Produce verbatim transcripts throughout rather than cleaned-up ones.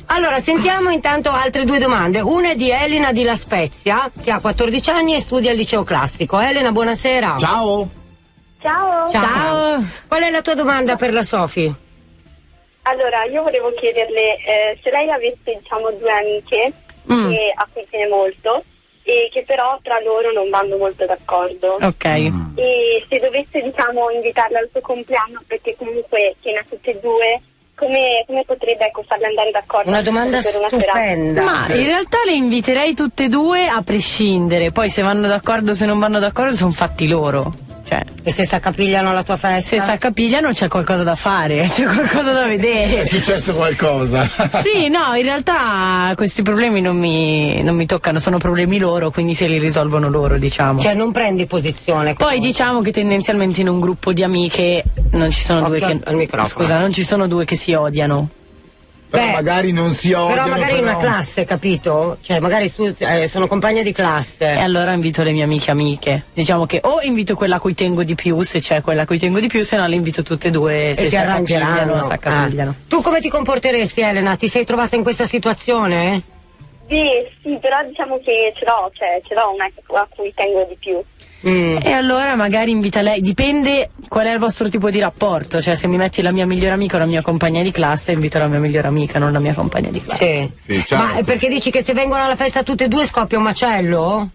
Allora, sentiamo intanto altre due domande. Una è di Elena di La Spezia, che ha quattordici anni e studia al liceo classico. Elena, buonasera. Ciao. Ciao. Ciao. Ciao. Qual è la tua domanda per la Sofi? Allora, io volevo chiederle eh, se lei avesse, diciamo, due amiche Mm. che, a cui tiene molto e che però tra loro non vanno molto d'accordo. Ok. E se dovesse, diciamo, invitarle al suo compleanno, perché comunque tiene a tutte e due, come, come potrebbe, ecco, farle andare d'accordo? Una domanda per una stupenda. Ma in realtà le inviterei tutte e due a prescindere, poi se vanno d'accordo o se non vanno d'accordo sono fatti loro. Cioè, E se si accapigliano alla tua festa? se si accapigliano c'è qualcosa da fare, c'è qualcosa da vedere. È successo qualcosa. Sì, no, in realtà questi problemi non mi, non mi toccano, sono problemi loro, quindi se li risolvono loro, diciamo. Cioè non prendi posizione. Poi diciamo che tendenzialmente in un gruppo di amiche non ci sono Occhio due che al microfono. scusa, non ci sono due che si odiano. Però Beh, magari non si odiano. Però magari in però... una classe, capito? Cioè magari su, eh, sono compagne di classe. E allora invito le mie amiche amiche. Diciamo che o invito quella a cui tengo di più, se c'è quella a cui tengo di più, se no le invito tutte e due, se e si arrangeranno. si accapigliano. Ah. Tu come ti comporteresti, Elena? Ti sei trovata in questa situazione? Sì, sì, però diciamo che ce l'ho, cioè ce l'ho una a cui tengo di più. Mm. E allora magari invita lei, dipende qual è il vostro tipo di rapporto, cioè se mi metti la mia migliore amica o la mia compagna di classe, invito la mia migliore amica, non la mia compagna di classe. Sì. Sì, certo. Ma è perché dici che se vengono alla festa tutte e due scoppia un macello?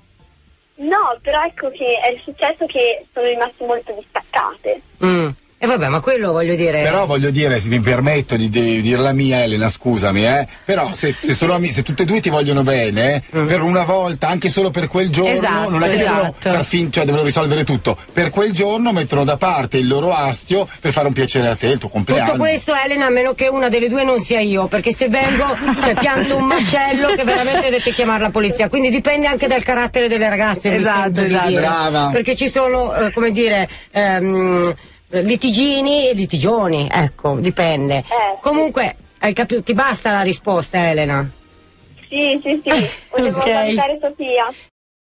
No, però ecco che è successo che sono rimaste molto distaccate. Mm. E vabbè, ma quello voglio dire. Però voglio dire, se mi permetto di, di dire la mia, Elena, scusami, eh. Però se, se, sono ami- se tutte e due ti vogliono bene, Mm. per una volta, anche solo per quel giorno, Esatto, non è che devono esatto. far fin- cioè devono risolvere tutto. Per quel giorno mettono da parte il loro astio per fare un piacere a te, il tuo compleanno. Tutto questo, Elena, a meno che una delle due non sia io, perché se vengo cioè, pianto un macello che veramente dovete chiamare la polizia. Quindi dipende anche dal carattere delle ragazze. mi Esatto, sento di esatto. dire. Brava. Perché ci sono, eh, come dire, ehm, litigini e litigioni, ecco, dipende. Eh. Comunque, hai capito, ti basta la risposta, Elena? Sì, sì, sì, volevo Ok. salutare Sofia.